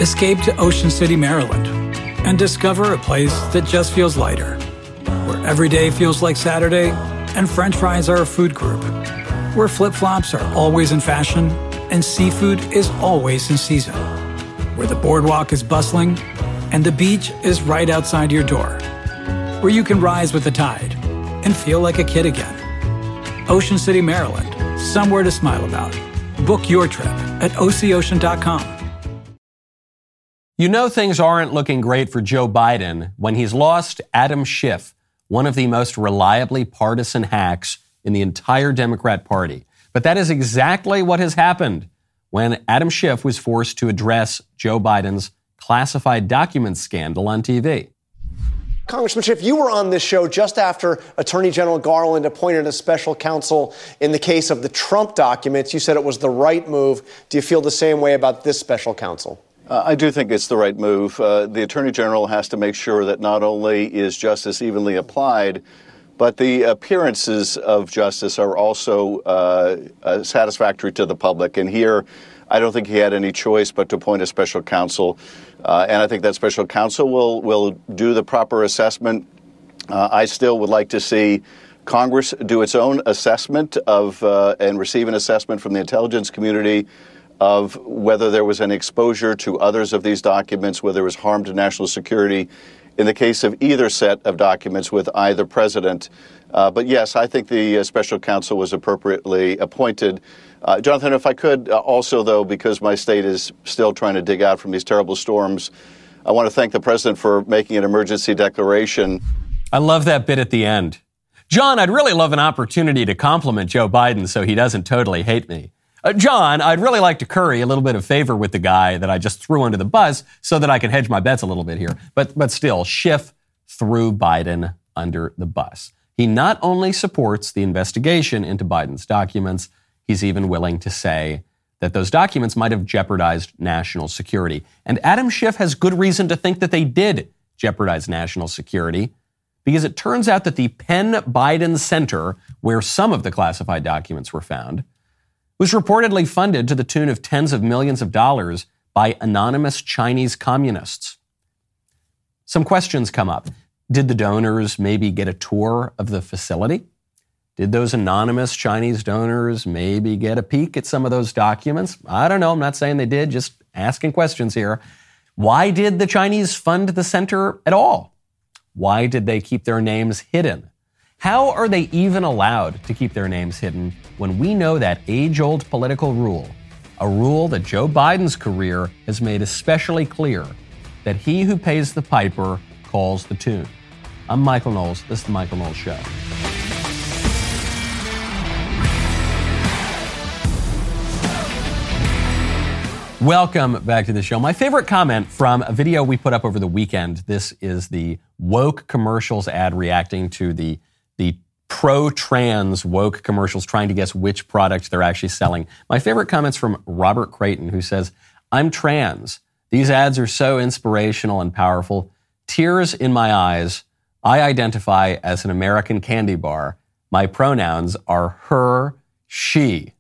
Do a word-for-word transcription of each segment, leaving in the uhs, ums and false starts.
Escape to Ocean City, Maryland, and discover a place that just feels lighter, where every day feels like Saturday and French fries are a food group, where flip-flops are always in fashion and seafood is always in season, where the boardwalk is bustling and the beach is right outside your door, where you can rise with the tide and feel like a kid again. Ocean City, Maryland, somewhere to smile about. Book your trip at O C ocean dot com. You know things aren't looking great for Joe Biden when he's lost Adam Schiff, one of the most reliably partisan hacks in the entire Democrat Party. But that is exactly what has happened when Adam Schiff was forced to address Joe Biden's classified documents scandal on T V. Congressman Schiff, you were on this show just after Attorney General Garland appointed a special counsel in the case of the Trump documents. You said it was the right move. Do you feel the same way about this special counsel? Uh, I do think it's the right move. Uh, the Attorney General has to make sure that not only is justice evenly applied, but the appearances of justice are also uh, uh, satisfactory to the public. And here, I don't think he had any choice but to appoint a special counsel. Uh, and I think that special counsel will, will do the proper assessment. Uh, I still would like to see Congress do its own assessment of uh, and receive an assessment from the intelligence community of whether there was any exposure to others of these documents, whether there was harm to national security in the case of either set of documents with either president. Uh, but yes, I think the uh, special counsel was appropriately appointed. Uh, Jonathan, if I could uh, also, though, because my state is still trying to dig out from these terrible storms, I want to thank the president for making an emergency declaration. I love that bit at the end. John, I'd really love an opportunity to compliment Joe Biden so he doesn't totally hate me. Uh, John, I'd really like to curry a little bit of favor with the guy that I just threw under the bus so that I can hedge my bets a little bit here. But but still, Schiff threw Biden under the bus. He not only supports the investigation into Biden's documents, he's even willing to say that those documents might have jeopardized national security. And Adam Schiff has good reason to think that they did jeopardize national security, because it turns out that the Penn Biden Center, where some of the classified documents were found, was reportedly funded to the tune of tens of millions of dollars by anonymous Chinese communists. Some questions come up. Did the donors maybe get a tour of the facility? Did those anonymous Chinese donors maybe get a peek at some of those documents? I don't know. I'm not saying they did, just asking questions here. Why did the Chinese fund the center at all? Why did they keep their names hidden? How are they even allowed to keep their names hidden when we know that age-old political rule, a rule that Joe Biden's career has made especially clear, that he who pays the piper calls the tune? I'm Michael Knowles. This is The Michael Knowles Show. Welcome back to the show. My favorite comment from a video we put up over the weekend. This is the woke commercials ad reacting to the the pro-trans woke commercials, trying to guess which product they're actually selling. My favorite comment's from Robert Creighton, who says, "I'm trans. These ads are so inspirational and powerful. Tears in my eyes. I identify as an American candy bar. My pronouns are her, she."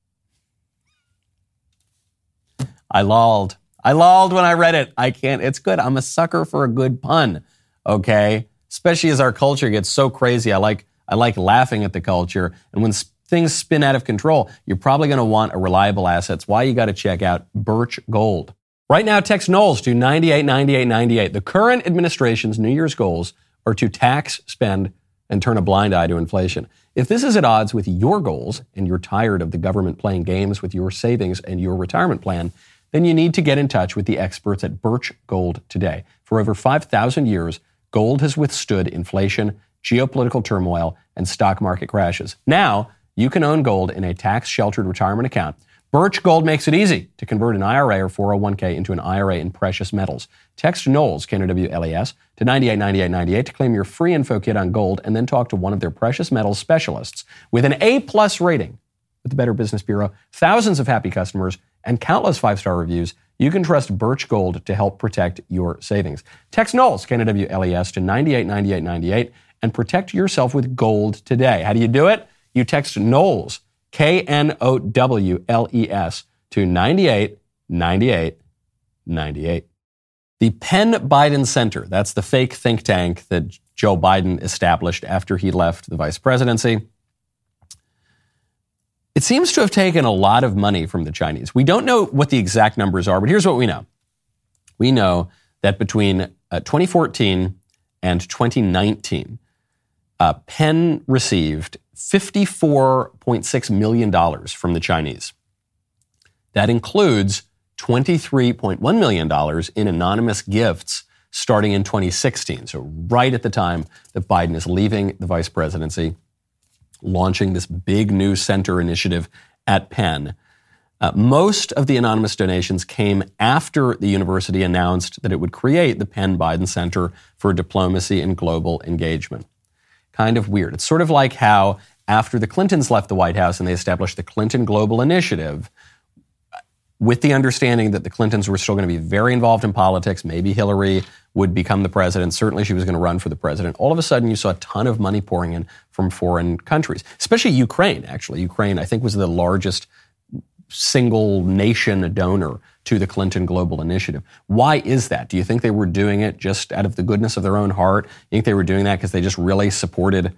I lolled. I lolled when I read it. I can't. It's good. I'm a sucker for a good pun. Okay? Especially as our culture gets so crazy. I like I like laughing at the culture. And when sp- things spin out of control, you're probably going to want a reliable asset. That's why you got to check out Birch Gold. Right now, text Knowles to nine eight nine eight nine eight. The current administration's New Year's goals are to tax, spend, and turn a blind eye to inflation. If this is at odds with your goals and you're tired of the government playing games with your savings and your retirement plan, then you need to get in touch with the experts at Birch Gold today. For over five thousand years, gold has withstood inflation, geopolitical turmoil, and stock market crashes. Now, you can own gold in a tax-sheltered retirement account. Birch Gold makes it easy to convert an I R A or four oh one k into an I R A in precious metals. Text Knowles, K N O W L E S, to nine eight nine eight nine eight to claim your free info kit on gold, and then talk to one of their precious metals specialists. With an A-plus rating with the Better Business Bureau, thousands of happy customers, and countless five-star reviews, you can trust Birch Gold to help protect your savings. Text Knowles, K N O W L E S, to nine eight nine eight nine eight and protect yourself with gold today. How do you do it? You text Knowles, K N O W L E S, to nine eight nine eight ninety-eight. The Penn Biden Center, that's the fake think tank that Joe Biden established after he left the vice presidency. It seems to have taken a lot of money from the Chinese. We don't know what the exact numbers are, but here's what we know. We know that between uh, twenty fourteen and twenty nineteen, uh, Penn received fifty-four point six million dollars from the Chinese. That includes twenty-three point one million dollars in anonymous gifts starting in twenty sixteen. So right at the time that Biden is leaving the vice presidency, launching this big new center initiative at Penn. Uh, most of the anonymous donations came after the university announced that it would create the Penn Biden Center for Diplomacy and Global Engagement. Kind of weird. It's sort of like how after the Clintons left the White House and they established the Clinton Global Initiative, with the understanding that the Clintons were still going to be very involved in politics, maybe Hillary would become the president, certainly she was going to run for the president. All of a sudden, you saw a ton of money pouring in from foreign countries, especially Ukraine, actually. Ukraine, I think, was the largest single nation donor to the Clinton Global Initiative. Why is that? Do you think they were doing it just out of the goodness of their own heart? You think they were doing that because they just really supported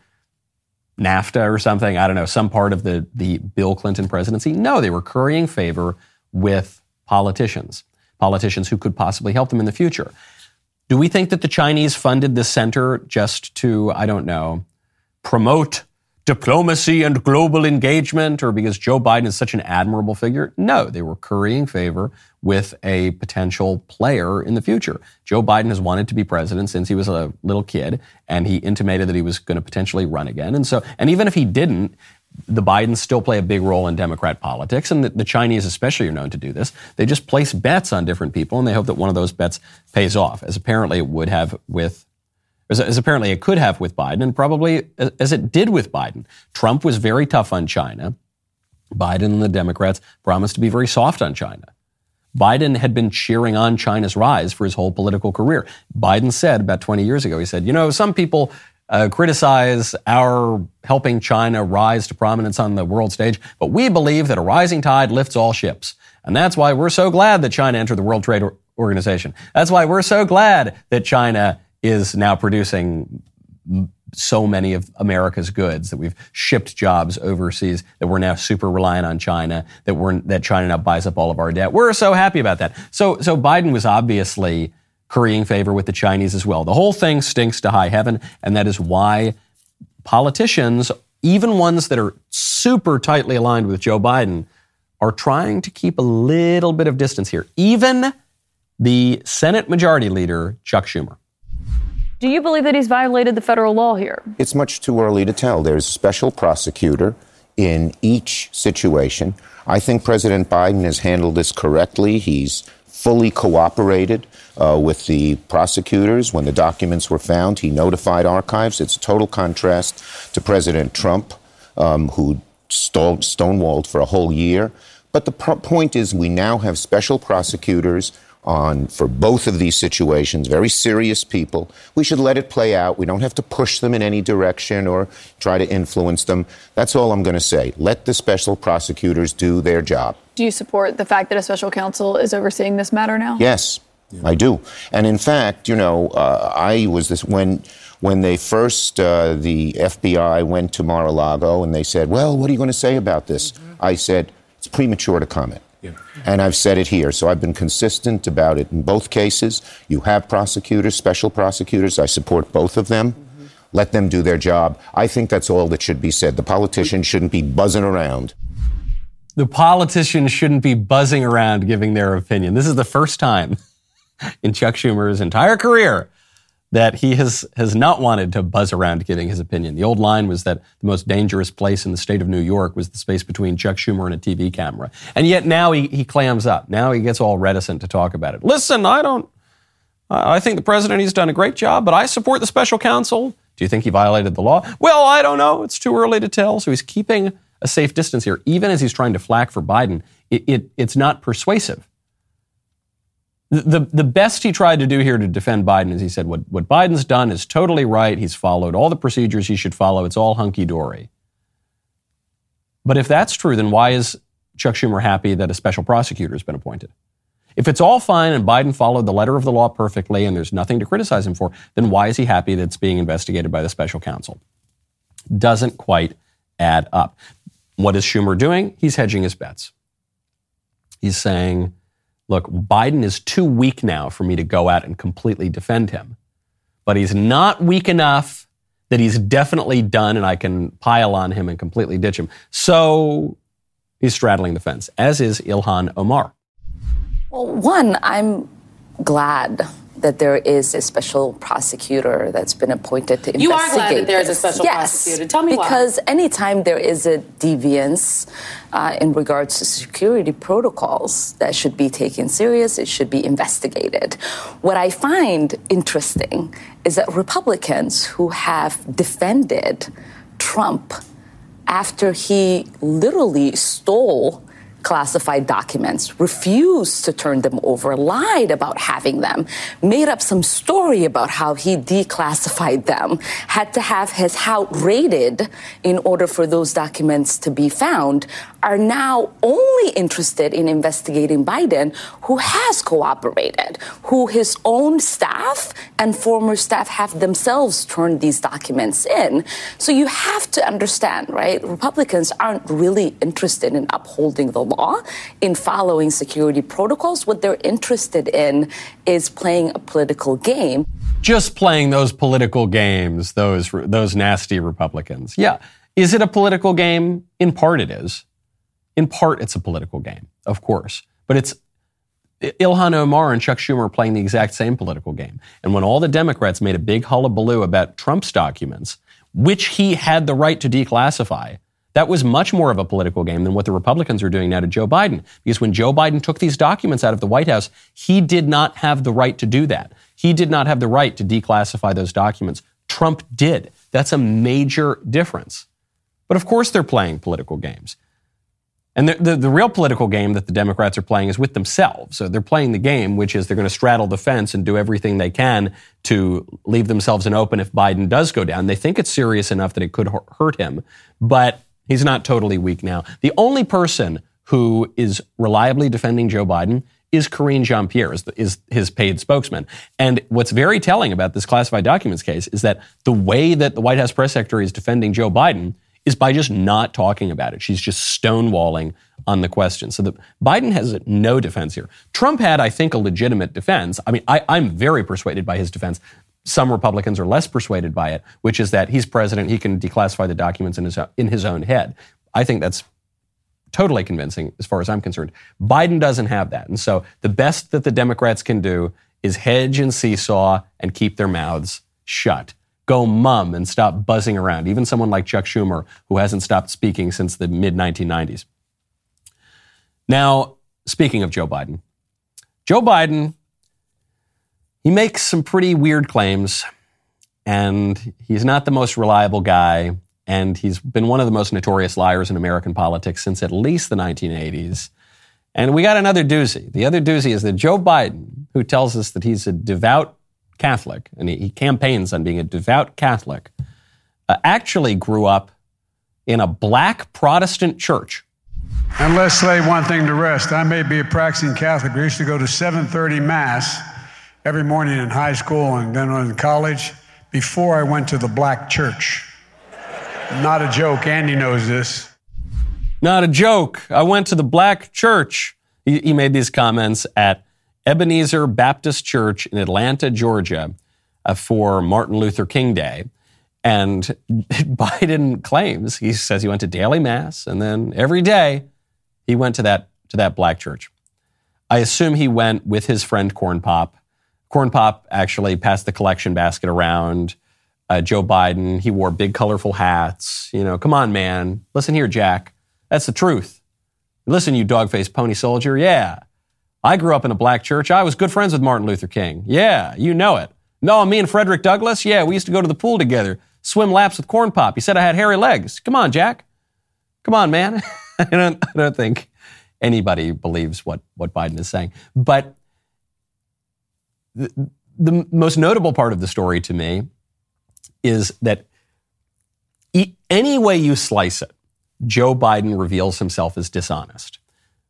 NAFTA or something? I don't know, some part of the, the Bill Clinton presidency? No, they were currying favor with politicians, politicians who could possibly help them in the future. Do we think that the Chinese funded this center just to, I don't know, promote diplomacy and global engagement, or because Joe Biden is such an admirable figure? No, they were currying favor with a potential player in the future. Joe Biden has wanted to be president since he was a little kid, and he intimated that he was going to potentially run again. And so, and even if he didn't, the Bidens still play a big role in Democrat politics, and the, the Chinese especially are known to do this. They just place bets on different people, and they hope that one of those bets pays off, as apparently it would have with, as, as apparently it could have with Biden, and probably as, as it did with Biden. Trump was very tough on China. Biden and the Democrats promised to be very soft on China. Biden had been cheering on China's rise for his whole political career. Biden said about twenty years ago, he said, you know, some people Uh, criticize our helping China rise to prominence on the world stage, but we believe that a rising tide lifts all ships. And that's why we're so glad that China entered the World Trade Organization. That's why we're so glad that China is now producing so many of America's goods, that we've shipped jobs overseas, that we're now super reliant on China, that we're that China now buys up all of our debt. We're so happy about that. So, so Biden was obviously currying favor with the Chinese as well. The whole thing stinks to high heaven, and that is why politicians, even ones that are super tightly aligned with Joe Biden, are trying to keep a little bit of distance here. Even the Senate Majority Leader, Chuck Schumer. Do you believe that he's violated the federal law here? It's much too early to tell. There's a special prosecutor in each situation. I think President Biden has handled this correctly. He's fully cooperated uh, with the prosecutors. When the documents were found, he notified archives. It's a total contrast to President Trump, um, who stole, stonewalled for a whole year. But the pro- point is, we now have special prosecutors on for both of these situations, very serious people. We should let it play out. We don't have to push them in any direction or try to influence them. That's all I'm going to say. Let the special prosecutors do their job. Do you support the fact that a special counsel is overseeing this matter now? Yes, yeah. I do. And in fact, you know, uh, I was this when when they first, uh, the F B I went to Mar-a-Lago and they said, well, what are you going to say about this? Mm-hmm. I said, it's premature to comment. Yeah. And I've said it here. So I've been consistent about it in both cases. You have prosecutors, special prosecutors. I support both of them. Mm-hmm. Let them do their job. I think that's all that should be said. The politicians shouldn't be buzzing around. The politicians shouldn't be buzzing around giving their opinion. This is the first time in Chuck Schumer's entire career that he has, has not wanted to buzz around giving his opinion. The old line was that the most dangerous place in the state of New York was the space between Chuck Schumer and a T V camera. And yet now he, he clams up. Now he gets all reticent to talk about it. Listen, I don't, I think the president, he's done a great job, but I support the special counsel. Do you think he violated the law? Well, I don't know. It's too early to tell. So he's keeping a safe distance here. Even as he's trying to flack for Biden, it, it, it's not persuasive. The, the, the best he tried to do here to defend Biden is he said, what, what Biden's done is totally right. He's followed all the procedures he should follow. It's all hunky-dory. But if that's true, then why is Chuck Schumer happy that a special prosecutor has been appointed? If it's all fine and Biden followed the letter of the law perfectly and there's nothing to criticize him for, then why is he happy that it's being investigated by the special counsel? Doesn't quite add up. What is Schumer doing? He's hedging his bets. He's saying, look, Biden is too weak now for me to go out and completely defend him. But he's not weak enough that he's definitely done and I can pile on him and completely ditch him. So he's straddling the fence, as is Ilhan Omar. Well, one, I'm glad that there is a special prosecutor that's been appointed to you investigate. You are glad that there is a special yes, prosecutor. Tell me why. Because anytime there is a deviance uh, in regards to security protocols, that should be taken serious. It should be investigated. What I find interesting is that Republicans who have defended Trump after he literally stole classified documents, refused to turn them over, lied about having them, made up some story about how he declassified them, had to have his house raided in order for those documents to be found, are now only interested in investigating Biden, who has cooperated, who his own staff and former staff have themselves turned these documents in. So you have to understand, right? Republicans aren't really interested in upholding the law, in following security protocols. What they're interested in is playing a political game. Just playing those political games, those those nasty Republicans. Yeah. Is it a political game? In part it is. In part it's a political game, of course. But it's Ilhan Omar and Chuck Schumer playing the exact same political game. And when all the Democrats made a big hullabaloo about Trump's documents, which he had the right to declassify, that was much more of a political game than what the Republicans are doing now to Joe Biden. Because when Joe Biden took these documents out of the White House, he did not have the right to do that. He did not have the right to declassify those documents. Trump did. That's a major difference. But of course they're playing political games. And the, the, the real political game that the Democrats are playing is with themselves. So they're playing the game, which is they're going to straddle the fence and do everything they can to leave themselves an open if Biden does go down. They think it's serious enough that it could hurt him, but he's not totally weak now. The only person who is reliably defending Joe Biden is Karine Jean-Pierre, is, the, is his paid spokesman. And what's very telling about this classified documents case is that the way that the White House press secretary is defending Joe Biden is by just not talking about it. She's just stonewalling on the question. So the, Biden has no defense here. Trump had, I think, a legitimate defense. I mean, I, I'm very persuaded by his defense. Some Republicans are less persuaded by it, which is that he's president, he can declassify the documents in his, in his own head. I think that's totally convincing as far as I'm concerned. Biden doesn't have that. And so the best that the Democrats can do is hedge and seesaw and keep their mouths shut. Go mum and stop buzzing around. Even someone like Chuck Schumer, who hasn't stopped speaking since the mid nineteen nineties. Now, speaking of Joe Biden, Joe Biden, he makes some pretty weird claims, and he's not the most reliable guy, and he's been one of the most notorious liars in American politics since at least the nineteen eighties. And we got another doozy. The other doozy is that Joe Biden, who tells us that he's a devout Catholic, and he, he campaigns on being a devout Catholic, uh, actually grew up in a black Protestant church. And let's lay one thing to rest. I may be a practicing Catholic. We used to go to seven thirty Mass every morning in high school and then in college before I went to the black church. Not a joke. Andy knows this. Not a joke. I went to the black church. He, he made these comments at Ebenezer Baptist Church in Atlanta, Georgia, uh, for Martin Luther King Day. And Biden claims, he says he went to daily mass, and then every day he went to that to that black church. I assume he went with his friend Corn Pop. Corn Pop actually passed the collection basket around. Uh, Joe Biden, he wore big colorful hats. You know, come on, man. Listen here, Jack. That's the truth. Listen, you dog-faced pony soldier. Yeah. I grew up in a black church. I was good friends with Martin Luther King. Yeah, you know it. No, me and Frederick Douglass, yeah, we used to go to the pool together, swim laps with Corn Pop. He said I had hairy legs. Come on, Jack. Come on, man. I don't, I don't think anybody believes what, what Biden is saying. But the, the most notable part of the story to me is that e- any way you slice it, Joe Biden reveals himself as dishonest.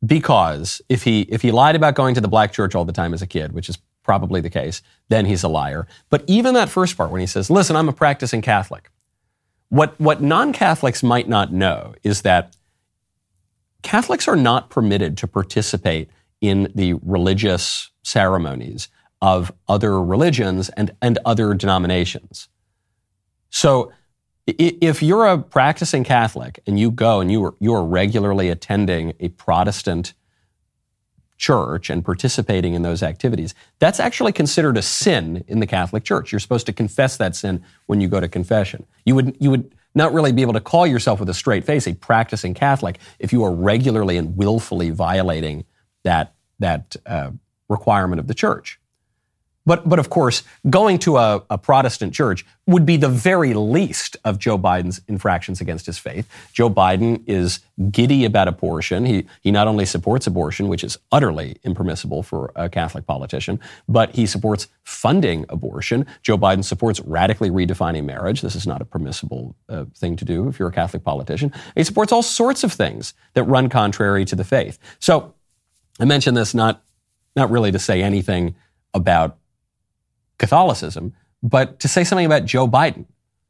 because if he if he lied about going to the black church all the time as a kid, which is probably the case, then he's a liar. But even that first part when he says, listen, I'm a practicing Catholic. What, what non-Catholics might not know is that Catholics are not permitted to participate in the religious ceremonies of other religions and, and other denominations. So if you're a practicing Catholic and you go and you are, you are regularly attending a Protestant church and participating in those activities, that's actually considered a sin in the Catholic Church. You're supposed to confess that sin when you go to confession. You would you would not really be able to call yourself with a straight face a practicing Catholic if you are regularly and willfully violating that that uh, requirement of the church. But, but of course, going to a, a Protestant church would be the very least of Joe Biden's infractions against his faith. Joe Biden is giddy about abortion. He, he not only supports abortion, which is utterly impermissible for a Catholic politician, but he supports funding abortion. Joe Biden supports radically redefining marriage. This is not a permissible uh, thing to do if you're a Catholic politician. He supports all sorts of things that run contrary to the faith. So I mention this not, not really to say anything about Catholicism, but to say something about Joe Biden.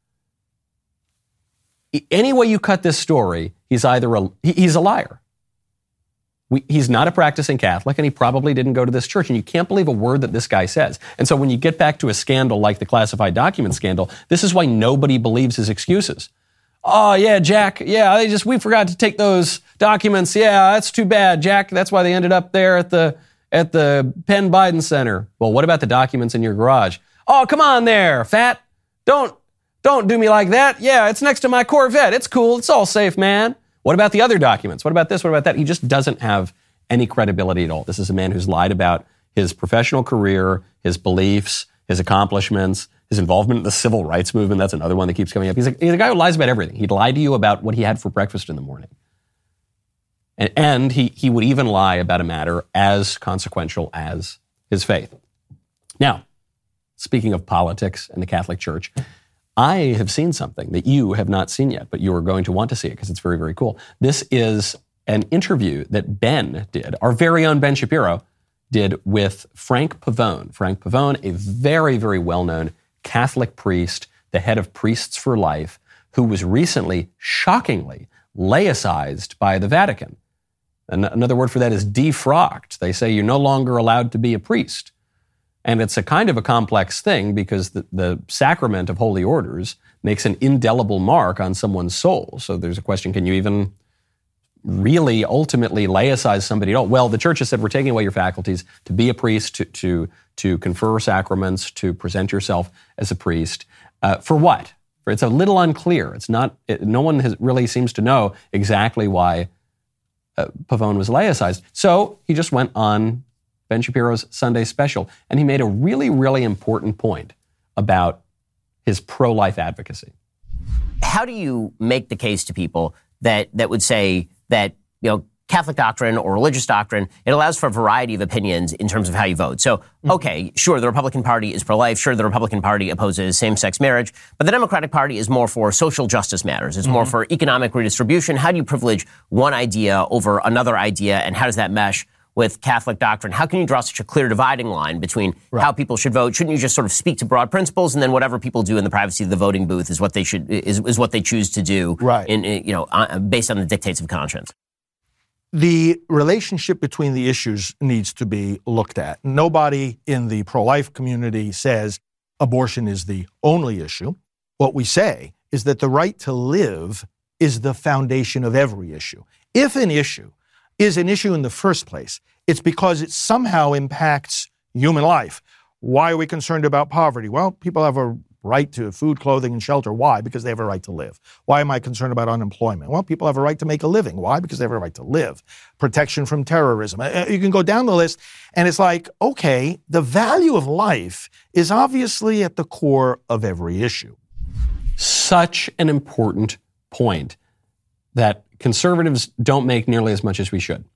Any way you cut this story, he's either a, he's a liar. We, he's not a practicing Catholic, and he probably didn't go to this church, and you can't believe a word that this guy says. And so when you get back to a scandal like the classified document scandal, this is why nobody believes his excuses. Oh, yeah, Jack, yeah, they just, we forgot to take those documents. Yeah, that's too bad, Jack. That's why they ended up there at the at the Penn Biden Center. Well, what about the documents in your garage? Oh, come on there, fat. Don't, don't do me like that. Yeah, it's next to my Corvette. It's cool. It's all safe, man. What about the other documents? What about this? What about that? He just doesn't have any credibility at all. This is a man who's lied about his professional career, his beliefs, his accomplishments, his involvement in the civil rights movement. That's another one that keeps coming up. He's a, he's a guy who lies about everything. He'd lie to you about what he had for breakfast in the morning. And, and he, he would even lie about a matter as consequential as his faith. Now, speaking of politics and the Catholic Church, I have seen something that you have not seen yet, but you are going to want to see it because it's very, very cool. This is an interview that Ben did, our very own Ben Shapiro, did with Frank Pavone. Frank Pavone, a very, very well-known Catholic priest, the head of Priests for Life, who was recently, shockingly, laicized by the Vatican. Another word for that is defrocked. They say you're no longer allowed to be a priest. And it's a kind of a complex thing because the, the sacrament of holy orders makes an indelible mark on someone's soul. So there's a question, can you even really ultimately laicize somebody at all? Well, the church has said we're taking away your faculties to be a priest, to to, to confer sacraments, to present yourself as a priest. Uh, for what? It's a little unclear. It's not. It, no one has, really seems to know exactly why uh, Pavone was laicized. So he just went on Ben Shapiro's Sunday Special, and he made a really, really important point about his pro-life advocacy. How do you make the case to people that that would say that, you know, Catholic doctrine or religious doctrine, it allows for a variety of opinions in terms of how you vote. So, okay, sure, the Republican Party is pro-life. Sure, the Republican Party opposes same-sex marriage. But the Democratic Party is more for social justice matters. It's mm-hmm. more for economic redistribution. How do you privilege one idea over another idea, and how does that mesh with Catholic doctrine? How can you draw such a clear dividing line between right. how people should vote? Shouldn't you just sort of speak to broad principles, and then whatever people do in the privacy of the voting booth is what they should is, is what they choose to do, right. in, in you know uh, based on the dictates of conscience? The relationship between the issues needs to be looked at. Nobody in the pro-life community says abortion is the only issue. What we say is that the right to live is the foundation of every issue. If an issue is an issue in the first place, it's because it somehow impacts human life. Why are we concerned about poverty? Well, people have a right to food, clothing, and shelter. Why? Because they have a right to live. Why am I concerned about unemployment? Well, people have a right to make a living. Why? Because they have a right to live. Protection from terrorism. You can go down the list, and it's like, okay, the value of life is obviously at the core of every issue. Such an important point that conservatives don't make nearly as much as we should.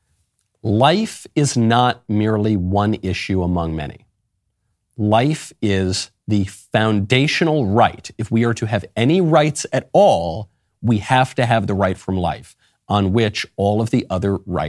Life is not merely one issue among many. Life is the foundational right. If we are to have any rights at all, we have to have the right from life, on which all of the other rights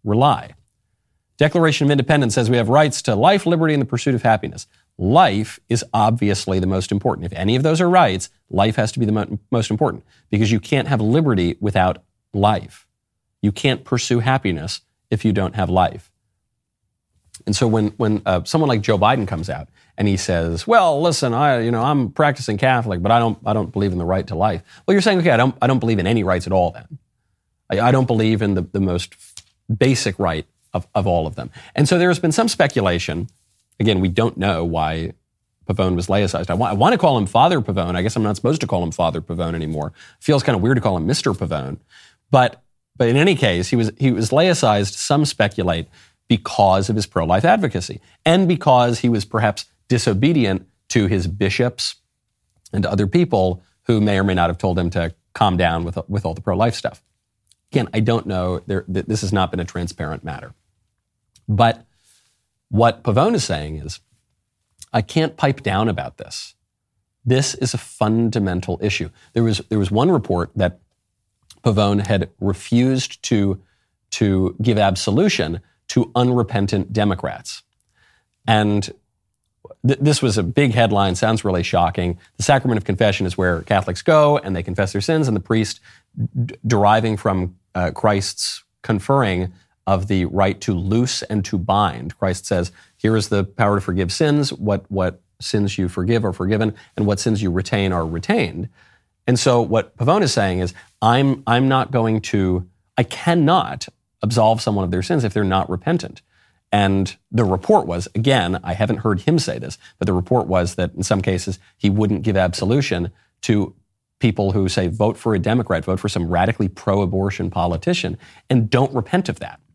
rely. Declaration of Independence says we have rights to life, liberty, and the pursuit of happiness. Life is obviously the most important. If any of those are rights, life has to be the mo- most important because you can't have liberty without life. You can't pursue happiness if you don't have life. And so when when uh, someone like Joe Biden comes out and he says, "Well, listen, I you know I'm practicing Catholic, but I don't I don't believe in the right to life." Well, you're saying, okay, I don't I don't believe in any rights at all. Then I, I don't believe in the, the most basic right of, of all of them. And so there has been some speculation. Again, we don't know why Pavone was laicized. I want, I want to call him Father Pavone. I guess I'm not supposed to call him Father Pavone anymore. It feels kind of weird to call him Mister Pavone. But but in any case, he was he was laicized, some speculate, because of his pro-life advocacy and because he was perhaps disobedient to his bishops and other people who may or may not have told him to calm down with, with all the pro-life stuff. Again, I don't know. There, this has not been a transparent matter. But what Pavone is saying is, I can't pipe down about this. This is a fundamental issue. There was there was one report that Pavone had refused to, to give absolution to unrepentant Democrats. And th- this was a big headline, sounds really shocking. The Sacrament of Confession is where Catholics go and they confess their sins, and the priest, d- deriving from uh, Christ's conferring of the right to loose and to bind. Christ says, here is the power to forgive sins. What, what sins you forgive are forgiven, and what sins you retain are retained. And so what Pavone is saying is, I'm, I'm not going to, I cannot absolve someone of their sins if they're not repentant. And the report was, again, I haven't heard him say this, but the report was that in some cases he wouldn't give absolution to people who say, vote for a Democrat, vote for some radically pro-abortion politician, and don't repent of that.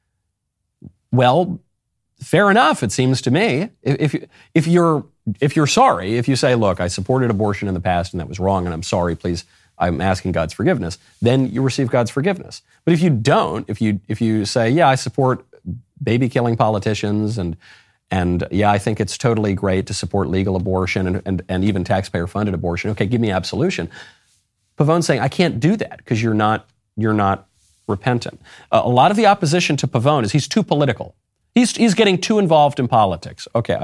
Well, fair enough, it seems to me. If, if, if you're if you're sorry, if you say, look, I supported abortion in the past and that was wrong and I'm sorry, please, I'm asking God's forgiveness, then you receive God's forgiveness. But if you don't, if you if you say, yeah, I support baby-killing politicians and and yeah, I think it's totally great to support legal abortion and, and, and even taxpayer-funded abortion, okay, give me absolution. Pavone's saying, I can't do that because you're not you're not repentant. Uh, a lot of the opposition to Pavone is he's too political. He's he's getting too involved in politics. Okay.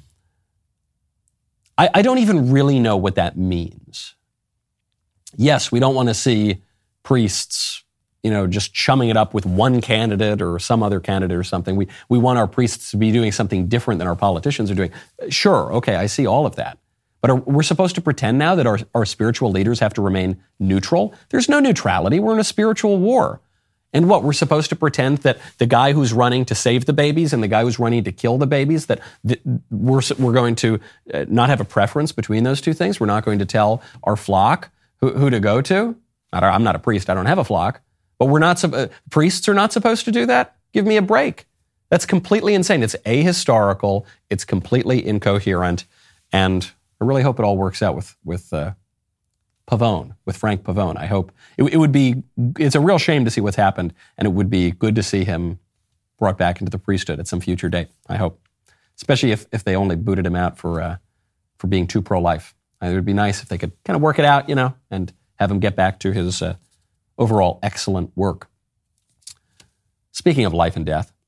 I, I don't even really know what that means. Yes, we don't want to see priests, you know, just chumming it up with one candidate or some other candidate or something. We we want our priests to be doing something different than our politicians are doing. Sure, okay, I see all of that. But are, we're supposed to pretend now that our, our spiritual leaders have to remain neutral? There's no neutrality. We're in a spiritual war. And what, we're supposed to pretend that the guy who's running to save the babies and the guy who's running to kill the babies, that th- we're, we're going to uh, not have a preference between those two things? We're not going to tell our flock who, who to go to? I'm not a priest. I don't have a flock. But we're not, uh, priests are not supposed to do that? Give me a break. That's completely insane. It's ahistorical. It's completely incoherent. And I really hope it all works out with, with uh, Pavone, with Frank Pavone. I hope it, it would be, it's a real shame to see what's happened, and it would be good to see him brought back into the priesthood at some future date, I hope. Especially if, if they only booted him out for uh, for being too pro-life. It would be nice if they could kind of work it out, you know, and have him get back to his uh, overall excellent work. Speaking of life and death,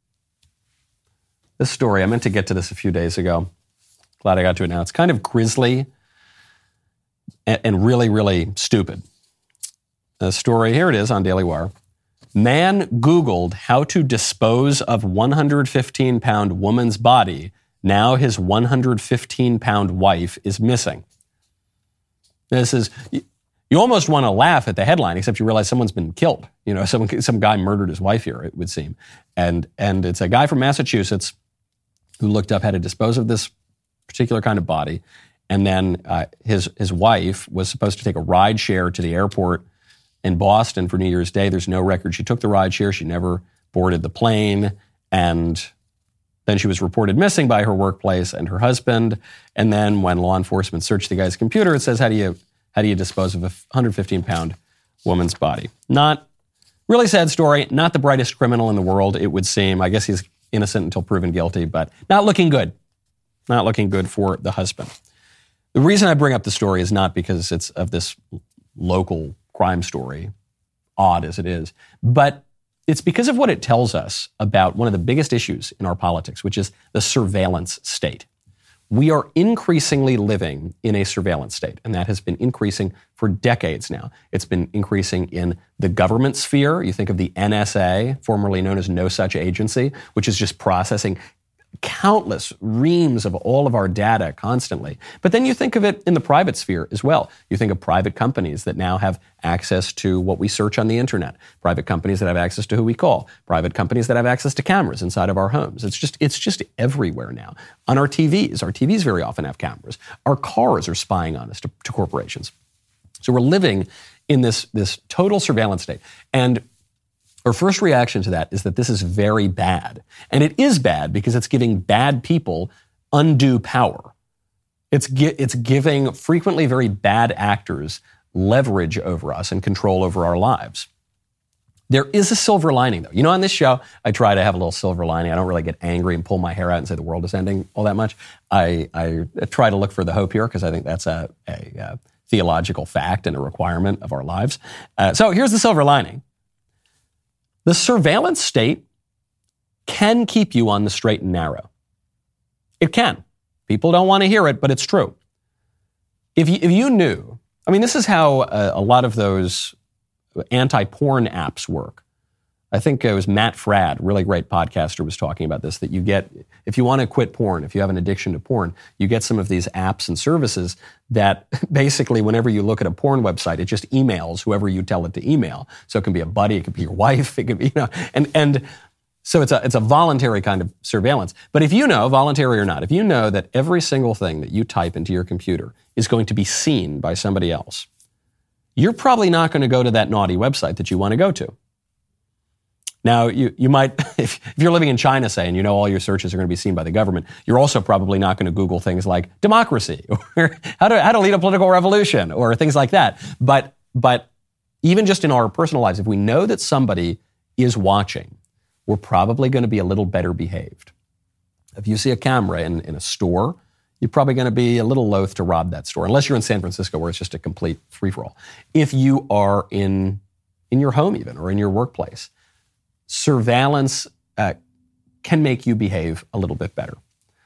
this story, I meant to get to this a few days ago. Glad I got to it now. It's kind of grisly and really, really stupid. The story, here it is on Daily Wire. Man Googled how to dispose of one hundred fifteen pound woman's body. Now his one hundred fifteen pound wife is missing. This is, you almost want to laugh at the headline, except you realize someone's been killed. You know, someone, some guy murdered his wife here, it would seem. And, and it's a guy from Massachusetts who looked up how to dispose of this particular kind of body. And then uh, his his wife was supposed to take a ride share to the airport in Boston for New Year's Day. There's no record she took the ride share. She never boarded the plane. And then she was reported missing by her workplace and her husband. And then when law enforcement searched the guy's computer, it says, how do you how do you dispose of a one hundred fifteen pound woman's body? Not, really sad story. Not the brightest criminal in the world, it would seem. I guess he's innocent until proven guilty, but not looking good. Not looking good for the husband. The reason I bring up the story is not because it's of this local crime story, odd as it is, but it's because of what it tells us about one of the biggest issues in our politics, which is the surveillance state. We are increasingly living in a surveillance state, and that has been increasing for decades now. It's been increasing in the government sphere. You think of the N S A, formerly known as No Such Agency, which is just processing countless reams of all of our data constantly. But then you think of it in the private sphere as well. You think of private companies that now have access to what we search on the internet, private companies that have access to who we call, private companies that have access to cameras inside of our homes. It's just it's just everywhere now. On our T Vs, our T Vs very often have cameras. Our cars are spying on us to, to corporations. So we're living in this, this total surveillance state. And our first reaction to that is that this is very bad. And it is bad because it's giving bad people undue power. It's, gi- it's giving frequently very bad actors leverage over us and control over our lives. There is a silver lining, though. You know, on this show, I try to have a little silver lining. I don't really get angry and pull my hair out and say the world is ending all that much. I, I try to look for the hope here because I think that's a, a, a theological fact and a requirement of our lives. Uh, so here's the silver lining. The surveillance state can keep you on the straight and narrow. It can. People don't want to hear it, but it's true. If you, if you knew, I mean, this is how a, a lot of those anti-porn apps work. I think it was Matt Fradd, really great podcaster, was talking about this, that you get, if you want to quit porn, if you have an addiction to porn, you get some of these apps and services that basically whenever you look at a porn website, it just emails whoever you tell it to email. So it can be a buddy, it could be your wife, it could be, you know, and, and so it's a, it's a voluntary kind of surveillance. But if you know, voluntary or not, if you know that every single thing that you type into your computer is going to be seen by somebody else, you're probably not going to go to that naughty website that you want to go to. Now, you, you might, if, if you're living in China, say, and you know all your searches are going to be seen by the government, you're also probably not going to Google things like democracy or how to, how to lead a political revolution or things like that. But, but even just in our personal lives, if we know that somebody is watching, we're probably going to be a little better behaved. If you see a camera in, in a store, you're probably going to be a little loath to rob that store, unless you're in San Francisco where it's just a complete free-for-all. If you are in, in your home even or in your workplace, surveillance uh, can make you behave a little bit better.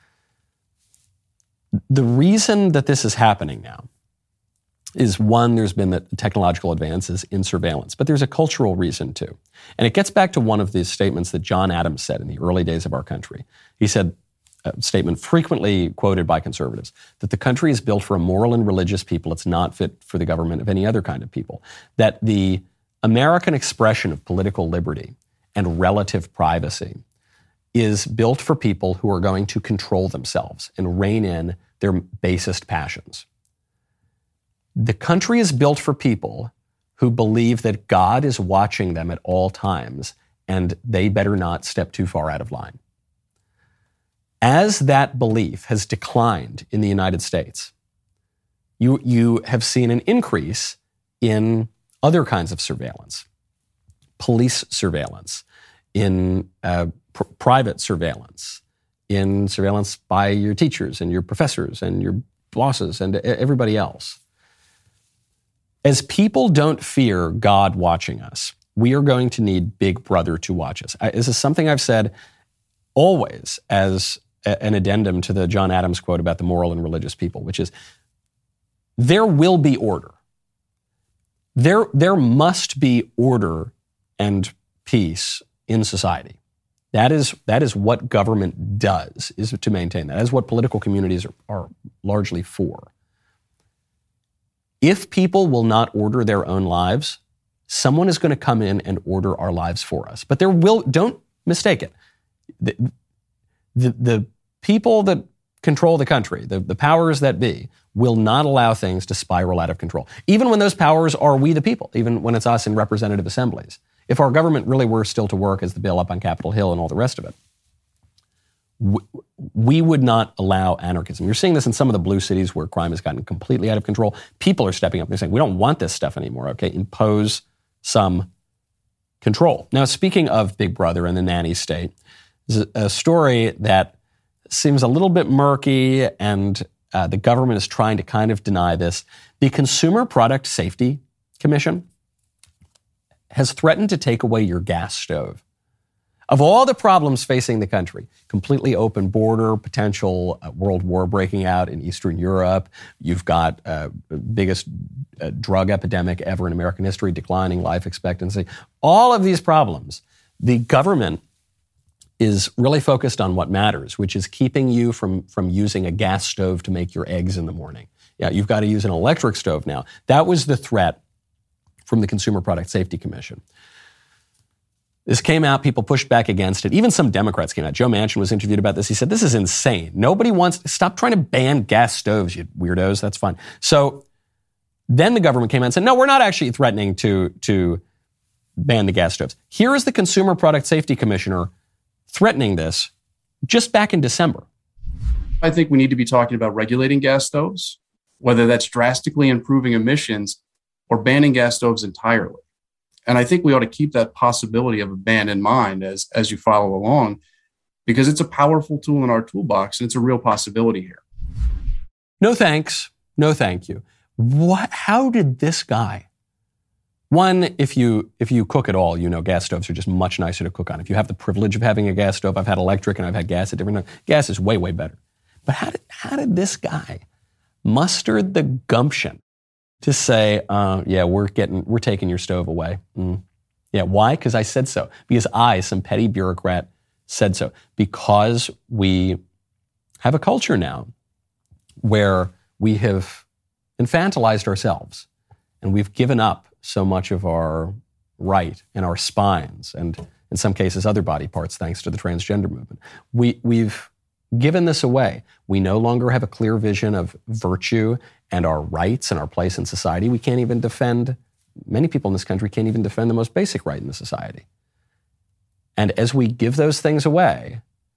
The reason that this is happening now is, one, there's been the technological advances in surveillance, but there's a cultural reason too. And it gets back to one of the statements that John Adams said in the early days of our country. He said, a statement frequently quoted by conservatives, that the country is built for a moral and religious people. It's not fit for the government of any other kind of people. That the American expression of political liberty and relative privacy is built for people who are going to control themselves and rein in their basest passions. The country is built for people who believe that God is watching them at all times and they better not step too far out of line. As that belief has declined in the United States, you, you have seen an increase in other kinds of surveillance. Police surveillance, in uh, pr- private surveillance, in surveillance by your teachers and your professors and your bosses and everybody else. As people don't fear God watching us, we are going to need Big Brother to watch us. I, this is something I've said always as a, an addendum to the John Adams quote about the moral and religious people, which is, there will be order. There, there must be order and peace in society. That is, that is what government does, is to maintain that. That is what political communities are, are largely for. If people will not order their own lives, someone is going to come in and order our lives for us. But there will, don't mistake it. The, the, the people that control the country, the, the powers that be, will not allow things to spiral out of control. Even when those powers are we the people, even when it's us in representative assemblies. If our government really were still to work as the bill up on Capitol Hill and all the rest of it, we would not allow anarchism. You're seeing this in some of the blue cities where crime has gotten completely out of control. People are stepping up. They're saying, we don't want this stuff anymore, okay? Impose some control. Now, speaking of Big Brother and the nanny state, there's a story that seems a little bit murky, and uh, the government is trying to kind of deny this. The Consumer Product Safety Commission has threatened to take away your gas stove. Of all the problems facing the country, completely open border, potential uh, world war breaking out in Eastern Europe, you've got uh, biggest uh, drug epidemic ever in American history, declining life expectancy, all of these problems, the government is really focused on what matters, which is keeping you from, from using a gas stove to make your eggs in the morning. Yeah, you've got to use an electric stove now. That was the threat from the Consumer Product Safety Commission. This came out, people pushed back against it. Even some Democrats came out. Joe Manchin was interviewed about this. He said, this is insane. Nobody wants, stop trying to ban gas stoves, you weirdos. That's fine. So then the government came out and said, no, we're not actually threatening to, to ban the gas stoves. Here is the Consumer Product Safety Commissioner threatening this just back in December. I think we need to be talking about regulating gas stoves, whether that's drastically improving emissions or banning gas stoves entirely. And I think we ought to keep that possibility of a ban in mind as, as you follow along, because it's a powerful tool in our toolbox and it's a real possibility here. No thanks. No thank you. What? How did this guy? One, if you if you cook at all, you know gas stoves are just much nicer to cook on. If you have the privilege of having a gas stove, I've had electric and I've had gas at different times. Gas is way, way better. But how did how did this guy muster the gumption to say, uh, yeah, we're getting, we're taking your stove away? Mm. Yeah, why? Because I said so. Because I, some petty bureaucrat, said so. Because we have a culture now where we have infantilized ourselves and we've given up so much of our right and our spines and in some cases other body parts thanks to the transgender movement. We, we've given this away. We no longer have a clear vision of virtue and our rights and our place in society. We can't even defend, many people in this country can't even defend the most basic right in the society. And as we give those things away,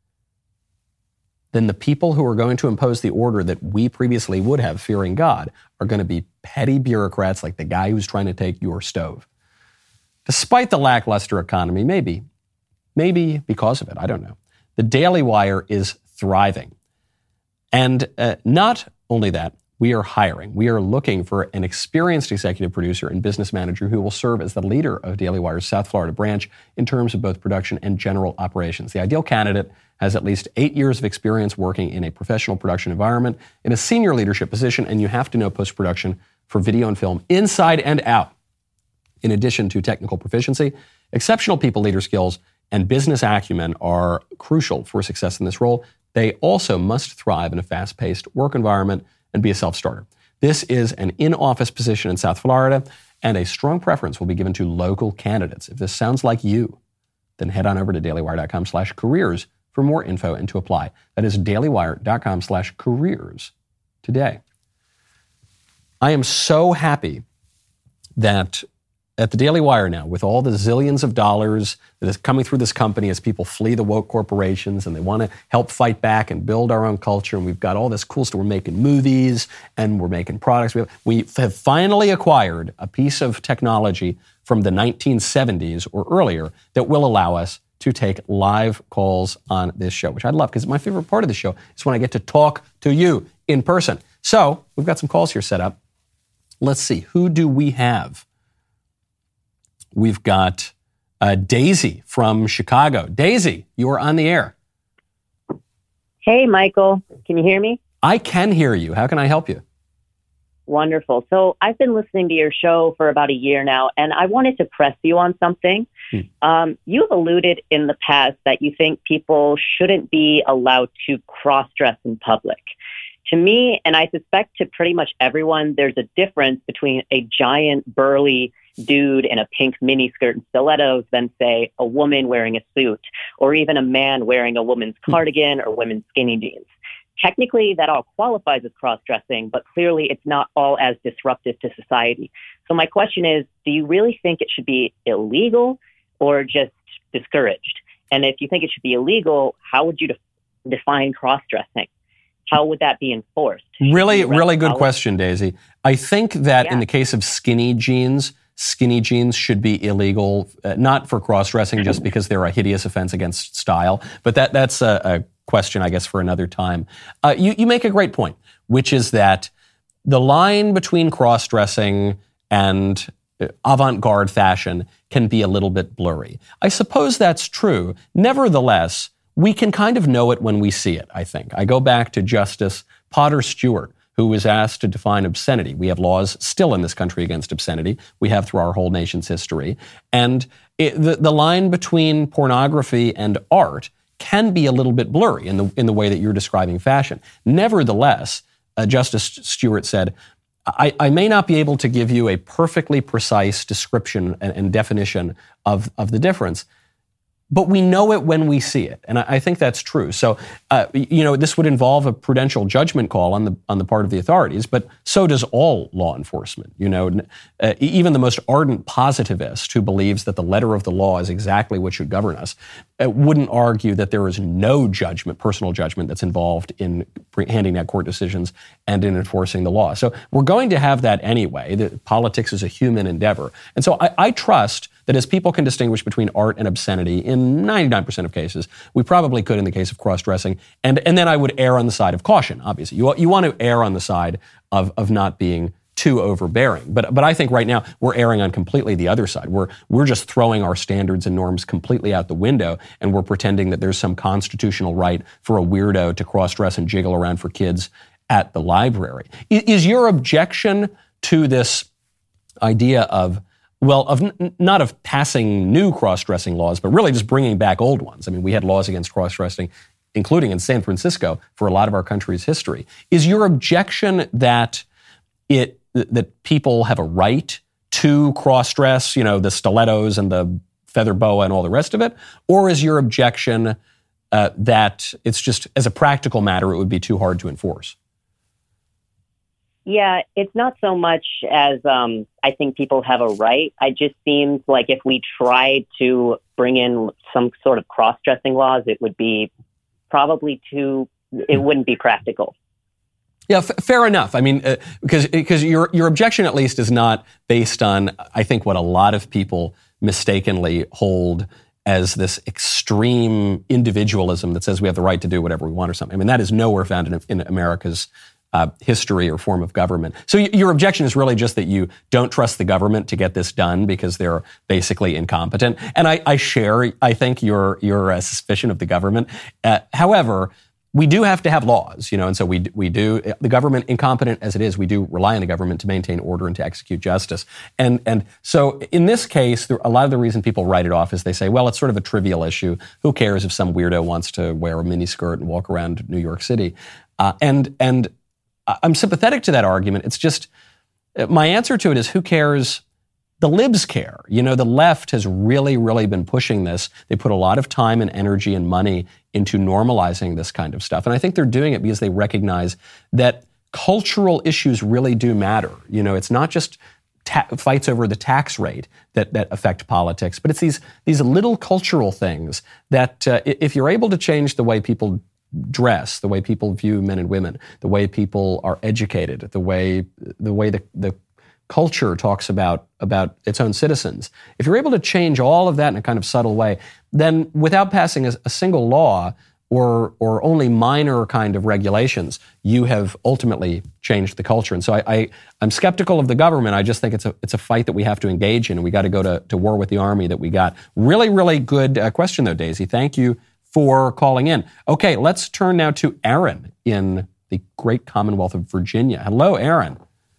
then the people who are going to impose the order that we previously would have, fearing God, are going to be petty bureaucrats like the guy who's trying to take your stove. Despite the lackluster economy, maybe, maybe because of it, I don't know. The Daily Wire is thriving. And uh, not only that, we are hiring. We are looking for an experienced executive producer and business manager who will serve as the leader of Daily Wire's South Florida branch in terms of both production and general operations. The ideal candidate has at least eight years of experience working in a professional production environment in a senior leadership position, and you have to know post-production for video and film inside and out. In addition to technical proficiency, exceptional people leader skills and business acumen are crucial for success in this role. They also must thrive in a fast-paced work environment and be a self-starter. This is an in-office position in South Florida, and a strong preference will be given to local candidates. If this sounds like you, then head on over to dailywire.com slash careers for more info and to apply. That is dailywire.com slash careers today. I am so happy that at the Daily Wire now, with all the zillions of dollars that is coming through this company as people flee the woke corporations and they want to help fight back and build our own culture, and we've got all this cool stuff. We're making movies and we're making products. We have, we have finally acquired a piece of technology from the nineteen seventies or earlier that will allow us to take live calls on this show, which I love because my favorite part of the show is when I get to talk to you in person. So we've got some calls here set up. Let's see. Who do we have? We've got uh, Daisy from Chicago. Daisy, you are on the air. Hey, Michael. Can you hear me? I can hear you. How can I help you? Wonderful. So I've been listening to your show for about a year now, and I wanted to press you on something. Hmm. Um, you've alluded in the past that you think people shouldn't be allowed to cross-dress in public. To me, and I suspect to pretty much everyone, there's a difference between a giant, burly dude in a pink miniskirt and stilettos than, say, a woman wearing a suit, or even a man wearing a woman's cardigan or women's skinny jeans. Technically, that all qualifies as cross-dressing, but clearly it's not all as disruptive to society. So my question is, do you really think it should be illegal or just discouraged? And if you think it should be illegal, how would you def- define cross-dressing? How would that be enforced? Really, really good question, Daisy. I think that yeah. in the case of skinny jeans, skinny jeans should be illegal, uh, not for cross-dressing just because they're a hideous offense against style, but that that's a, a question, I guess, for another time. Uh, you, you make a great point, which is that the line between cross-dressing and avant-garde fashion can be a little bit blurry. I suppose that's true. Nevertheless, we can kind of know it when we see it, I think. I go back to Justice Potter Stewart, who was asked to define obscenity. We have laws still in this country against obscenity. We have through our whole nation's history. And it, the, the line between pornography and art can be a little bit blurry in the, in the way that you're describing fashion. Nevertheless, uh, Justice Stewart said, I, I may not be able to give you a perfectly precise description and, and definition of, of the difference, but we know it when we see it, and I, I think that's true. So, uh, you know, this would involve a prudential judgment call on the on the part of the authorities, but so does all law enforcement. You know, uh, even the most ardent positivist who believes that the letter of the law is exactly what should govern us uh, wouldn't argue that there is no judgment, personal judgment, that's involved in pre- handing out court decisions and in enforcing the law. So we're going to have that anyway. The, politics is a human endeavor, and so I, I trust that as people can distinguish between art and obscenity in ninety-nine percent of cases, we probably could in the case of cross-dressing. And, and then I would err on the side of caution, obviously. You, you want to err on the side of, of not being too overbearing. But, but I think right now we're erring on completely the other side. We're, we're just throwing our standards and norms completely out the window, and we're pretending that there's some constitutional right for a weirdo to cross-dress and jiggle around for kids at the library. Is, is your objection to this idea of Well, of n- not of passing new cross-dressing laws, but really just bringing back old ones. I mean, we had laws against cross-dressing, including in San Francisco, for a lot of our country's history. Is your objection that it that people have a right to cross-dress, you know, the stilettos and the feather boa and all the rest of it? Or is your objection uh, that it's just, as a practical matter, it would be too hard to enforce? Yeah, it's not so much as um, I think people have a right. It just seems like if we tried to bring in some sort of cross-dressing laws, it would be probably too, it wouldn't be practical. Yeah, f- fair enough. I mean, uh, because because your your objection at least is not based on, I think, what a lot of people mistakenly hold as this extreme individualism that says we have the right to do whatever we want or something. I mean, that is nowhere found in, in America's Uh, history or form of government. So y- your objection is really just that you don't trust the government to get this done because they're basically incompetent. And I, I share, I think, your your uh, suspicion of the government. Uh, however, we do have to have laws, you know, and so we we do. The government, incompetent as it is, we do rely on the government to maintain order and to execute justice. And and so in this case, there, a lot of the reason people write it off is they say, well, it's sort of a trivial issue. Who cares if some weirdo wants to wear a miniskirt and walk around New York City? Uh, and and I'm sympathetic to that argument. It's just, my answer to it is, who cares? The libs care. You know, the left has really, really been pushing this. They put a lot of time and energy and money into normalizing this kind of stuff. And I think they're doing it because they recognize that cultural issues really do matter. You know, it's not just ta- fights over the tax rate that, that affect politics, but it's these, these little cultural things that uh, if you're able to change the way people dress, the way people view men and women, the way people are educated, the way the way the, the culture talks about, about its own citizens. If you're able to change all of that in a kind of subtle way, then without passing a, a single law or or only minor kind of regulations, you have ultimately changed the culture. And so I, I, I'm skeptical of the government. I just think it's a it's a fight that we have to engage in, and we got to go to, to war with the army that we got. Really, really good uh, question, though, Daisy. Thank you for calling in. Okay, let's turn now to Aaron in the great Commonwealth of Virginia. Hello, Aaron.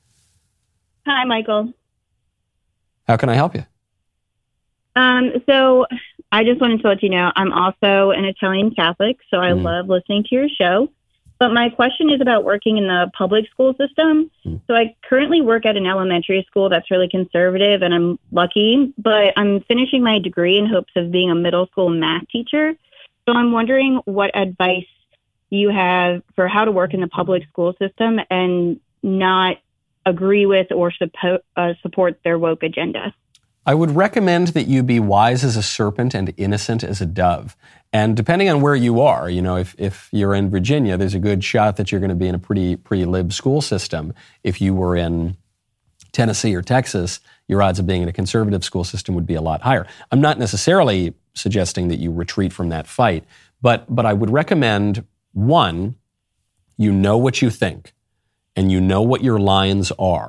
Hi, Michael. How can I help you? Um, so I just wanted to let you know I'm also an Italian Catholic, so I mm. love listening to your show. But my question is about working in the public school system. Mm. So I currently work at an elementary school that's really conservative, and I'm lucky, but I'm finishing my degree in hopes of being a middle school math teacher. So I'm wondering what advice you have for how to work in the public school system and not agree with or suppo- uh, support their woke agenda. I would recommend that you be wise as a serpent and innocent as a dove. And depending on where you are, you know, if, if you're in Virginia, there's a good shot that you're going to be in a pretty, pretty lib school system. If you were in Tennessee or Texas, your odds of being in a conservative school system would be a lot higher. I'm not necessarily suggesting that you retreat from that fight, but but I would recommend, one, you know what you think, and you know what your lines are,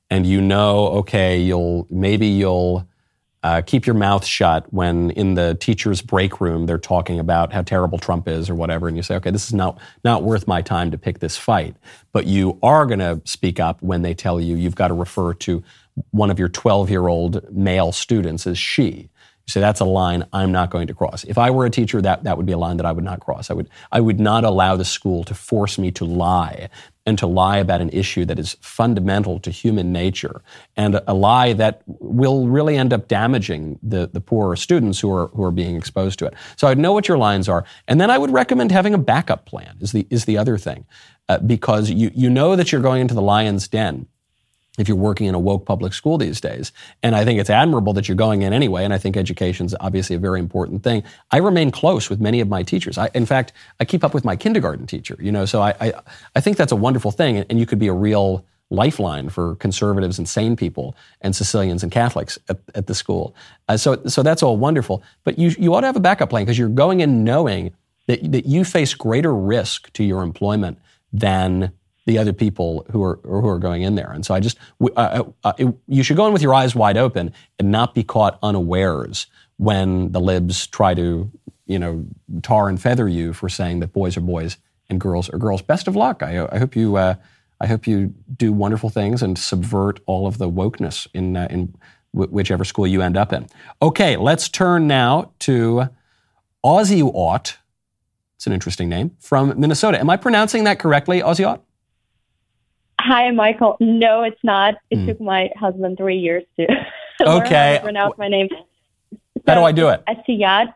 and you know, okay, you'll maybe you'll uh, keep your mouth shut when in the teacher's break room they're talking about how terrible Trump is or whatever, and you say, okay, this is not not worth my time to pick this fight. But you are going to speak up when they tell you you've got to refer to one of your twelve-year-old male students as she. You say, that's a line I'm not going to cross. If I were a teacher, that, that would be a line that I would not cross. I would I would not allow the school to force me to lie, and to lie about an issue that is fundamental to human nature, and a, a lie that will really end up damaging the, the poor students who are who are being exposed to it. So I'd know what your lines are, and then I would recommend having a backup plan is the is the other thing, uh, because you you know that you're going into the lion's den if you're working in a woke public school these days. And I think it's admirable that you're going in anyway, and I think education's obviously a very important thing. I remain close with many of my teachers. I, in fact, I keep up with my kindergarten teacher, you know, so I, I, I think that's a wonderful thing, and you could be a real lifeline for conservatives and sane people and Sicilians and Catholics at, at the school. Uh, so, so that's all wonderful. But you, you ought to have a backup plan, because you're going in knowing that, that you face greater risk to your employment than the other people who are who are going in there. And so I just, uh, uh, it, you should go in with your eyes wide open and not be caught unawares when the libs try to, you know, tar and feather you for saying that boys are boys and girls are girls. Best of luck. I, I hope you uh, I hope you do wonderful things and subvert all of the wokeness in uh, in w- whichever school you end up in. Okay, let's turn now to Ozzy-Ott. It's an interesting name, from Minnesota. Am I pronouncing that correctly, Ozzy-Ott? Hi, Michael. No, it's not. It mm. took my husband three years to learn okay. how to pronounce my name. So, how do I do it? Asiyat.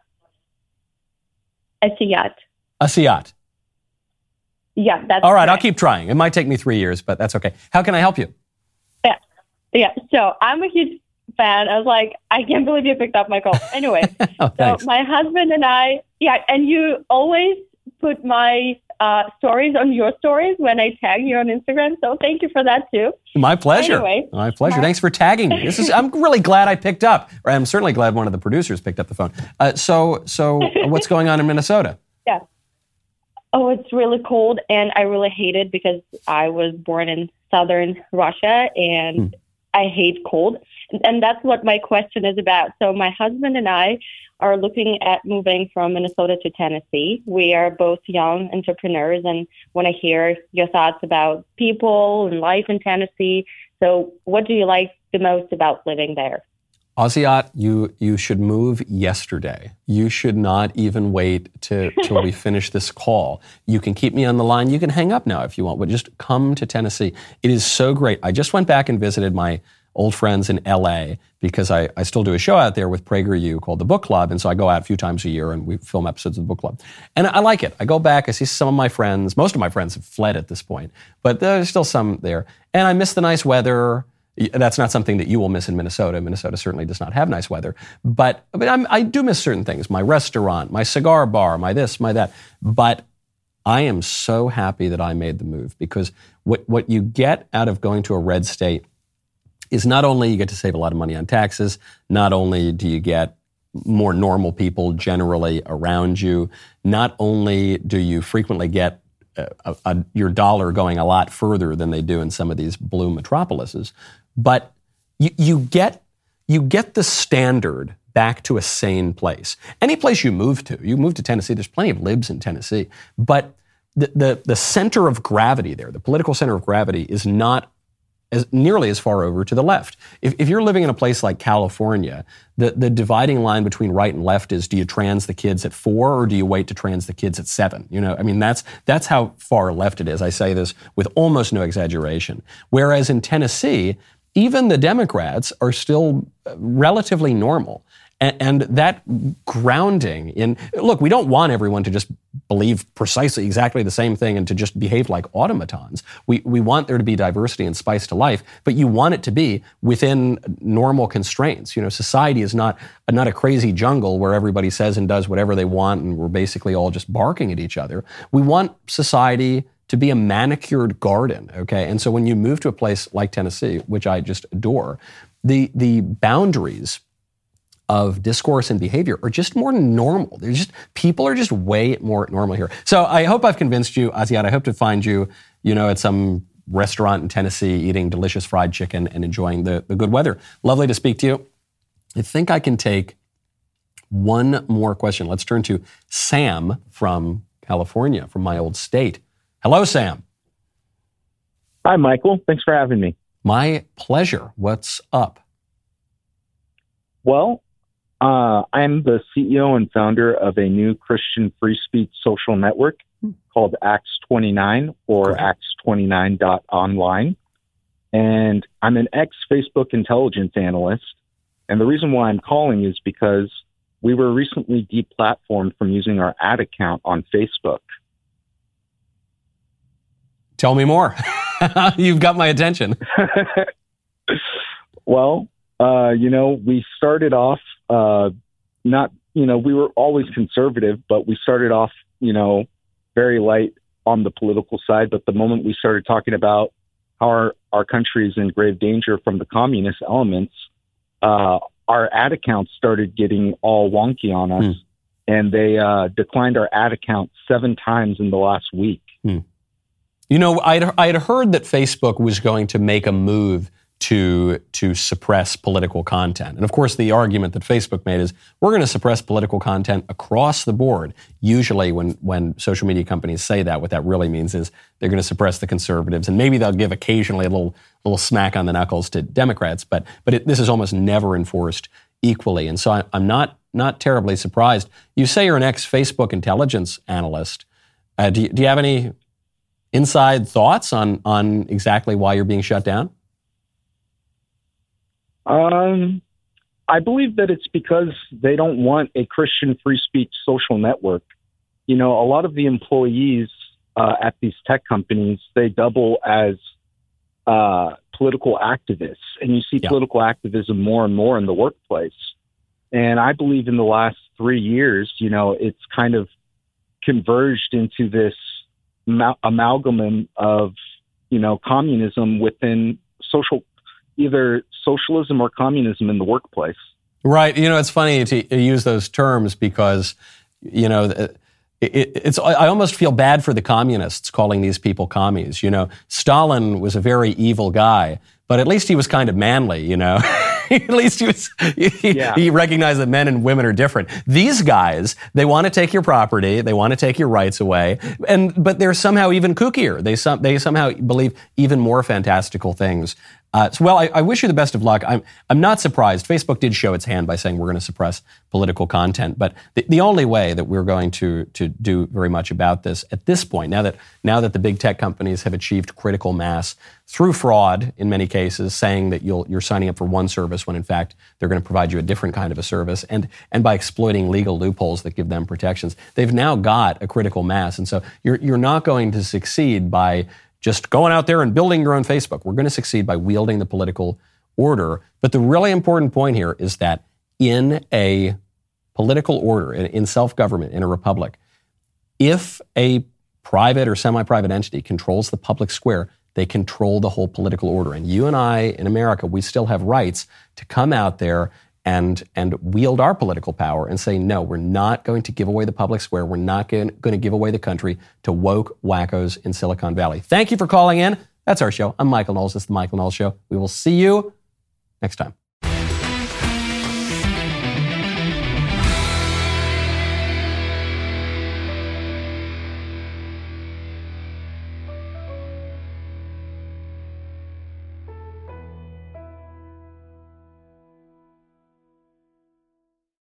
Asiyat. Asiyat. Yeah, that's all right. correct. I'll keep trying. It might take me three years, but that's okay. How can I help you? Yeah, yeah. So I'm a huge fan. I was like, I can't believe you picked up my call. Anyway, oh, so my husband and I, yeah, and you always put my Uh, stories on your stories when I tag you on Instagram. So thank you for that too. My pleasure. Anyway, My pleasure. my- Thanks for tagging me. This is, I'm really glad I picked up, or I'm certainly glad one of the producers picked up the phone. Uh, so, so what's going on in Minnesota? Yeah. Oh, it's really cold, and I really hate it because I was born in southern Russia, and hmm. I hate cold. And that's what my question is about. So my husband and I are looking at moving from Minnesota to Tennessee. We are both young entrepreneurs and want to hear your thoughts about people and life in Tennessee. So what do you like the most about living there? Ozzy-Ott, you you should move yesterday. You should not even wait to, till we finish this call. You can keep me on the line. You can hang up now if you want, but just come to Tennessee. It is so great. I just went back and visited my old friends in L A because I, I still do a show out there with PragerU called The Book Club, and so I go out a few times a year and we film episodes of The Book Club. And I like it. I go back, I see some of my friends. Most of my friends have fled at this point, but there's still some there. And I miss the nice weather. That's not something that you will miss in Minnesota. Minnesota certainly does not have nice weather. But, but I'm, I do miss certain things. My restaurant, my cigar bar, my this, my that. But I am so happy that I made the move, because what, what you get out of going to a red state is not only you get to save a lot of money on taxes, not only do you get more normal people generally around you, not only do you frequently get a, a, your dollar going a lot further than they do in some of these blue metropolises, but you, you get you get the standard back to a sane place. Any place you move to, you move to Tennessee, there's plenty of libs in Tennessee, but the, the, the center of gravity there, the political center of gravity, is not as nearly as far over to the left. If, if you're living in a place like California, the, the dividing line between right and left is, do you trans the kids at four or do you wait to trans the kids at seven? You know, I mean, that's that's how far left it is. I say this with almost no exaggeration. Whereas in Tennessee, even the Democrats are still relatively normal. And, and that grounding in, look, we don't want everyone to just believe precisely exactly the same thing and to just behave like automatons. We we want there to be diversity and spice to life, but you want it to be within normal constraints. You know, society is not, not a crazy jungle where everybody says and does whatever they want and we're basically all just barking at each other. We want society to be a manicured garden, okay? And so when you move to a place like Tennessee, which I just adore, the the boundaries of discourse and behavior are just more normal. They're just, people are just way more normal here. So I hope I've convinced you, Ozzy-Ott. I hope to find you, you know, at some restaurant in Tennessee, eating delicious fried chicken and enjoying the, the good weather. Lovely to speak to you. I think I can take one more question. Let's turn to Sam from California, from my old state. Hello, Sam. Hi, Michael. Thanks for having me. My pleasure. What's up? Well, uh, I'm the C E O and founder of a new Christian free speech social network called Acts twenty-nine, or okay. acts twenty-nine dot online. And I'm an ex-Facebook intelligence analyst. And the reason why I'm calling is because we were recently deplatformed from using our ad account on Facebook. Tell me more. You've got my attention. Well, uh, you know, we started off uh, not, you know, we were always conservative, but we started off, you know, very light on the political side. But the moment we started talking about how our, our country is in grave danger from the communist elements, uh, our ad accounts started getting all wonky on us. Mm. And they uh, declined our ad account seven times in the last week. Mm. You know, I'd, I'd heard that Facebook was going to make a move to to suppress political content. And of course, the argument that Facebook made is, we're going to suppress political content across the board. Usually when, when social media companies say that, what that really means is they're going to suppress the conservatives, and maybe they'll give occasionally a little little smack on the knuckles to Democrats, but but it, this is almost never enforced equally. And so I, I'm not not terribly surprised. You say you're an ex-Facebook intelligence analyst. Uh, do, you, do you have any inside thoughts on on exactly why you're being shut down? Um, I believe that it's because they don't want a Christian free speech social network. You know, a lot of the employees uh, at these tech companies, they double as uh, political activists, and you see yeah. political activism more and more in the workplace. And I believe in the last three years, you know, it's kind of converged into this mal- amalgam of, you know, communism within social, either socialism or communism in the workplace. Right. You know, it's funny to use those terms because, you know, it, it's, I almost feel bad for the communists calling these people commies. You know, Stalin was a very evil guy, but at least he was kind of manly, you know. At least he was, he, yeah. he recognized that men and women are different. These guys, they want to take your property, they want to take your rights away, and but they're somehow even kookier. They some they somehow believe even more fantastical things. Uh, so, well, I, I wish you the best of luck. I'm I'm not surprised. Facebook did show its hand by saying we're going to suppress political content, but the, the only way that we're going to to do very much about this at this point, now that now that the big tech companies have achieved critical mass through fraud in many cases, saying that you'll you're signing up for one service when in fact they're going to provide you a different kind of a service, and and by exploiting legal loopholes that give them protections, they've now got a critical mass, and so you're you're not going to succeed by just going out there and building your own Facebook. We're going to succeed by wielding the political order. But the really important point here is that in a political order, in, in self-government, in a republic, if a private or semi-private entity controls the public square, they control the whole political order. And you and I in America, we still have rights to come out there and and wield our political power and say, no, we're not going to give away the public square. We're not going to give away the country to woke wackos in Silicon Valley. Thank you for calling in. That's our show. I'm Michael Knowles. This is The Michael Knowles Show. We will see you next time.